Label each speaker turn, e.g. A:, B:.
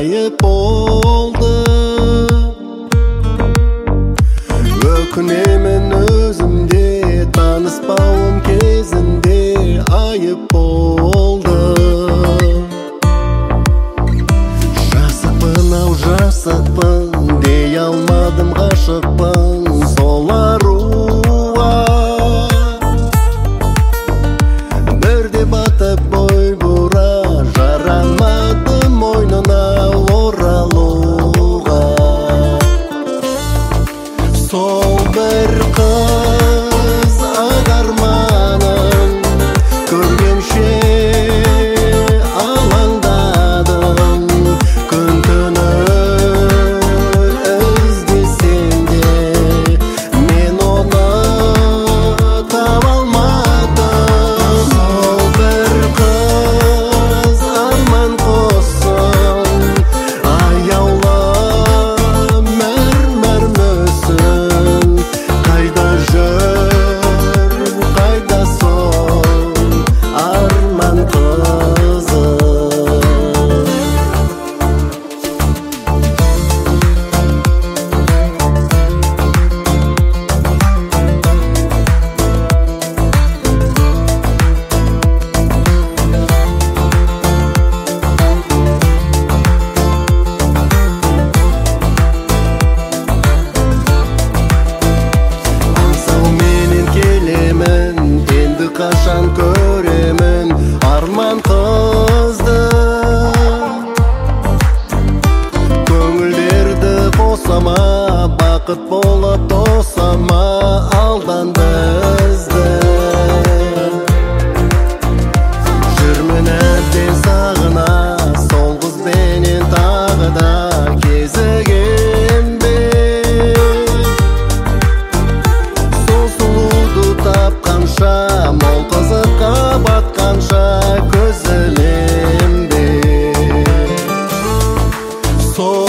A: айып болды. Өкінемін өзімде, таныспауым кезінде айып болды. Жасықпын ау жасықпын, дей алмадым ғашықпын сол аруға. Бірде батып бой бұра, жарамадым мойнына оралуға. Сол бір қыз ағарманын көргенше алаңдадым. Күн түні іздесем де мен оны таба алмадым. Сол бір қыз арман қоссын, аяулы мәрмәр мүсін. Қайда жүр, қайда сол арман қызы? Қашан көремін арман қызды? Көңілдерді қосама, бақыт болып тосама, алдан бізді. Жүрмін әбден сағына, сол қызбенен тағы да кезігем бе? Сол сұлуды тапқанша, мол қызыққа батқанша көз ілем бе? Сол